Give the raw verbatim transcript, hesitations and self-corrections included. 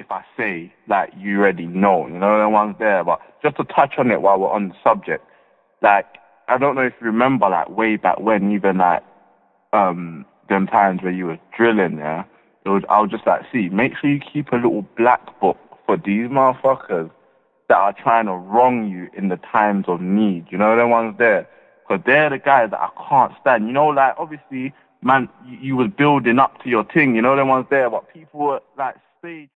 if I say like you already know, you know, the ones there. But just to touch on it while we're on the subject, like I don't know if you remember, like way back when, even like um them times where you were drilling, yeah, it was, I was just like, see, make sure you keep a little black book for these motherfuckers that are trying to wrong you in the times of need. You know, the ones there, because they're the guys that I can't stand. You know, like obviously, man, you, you was building up to your thing. You know, the ones there, but people were like stage.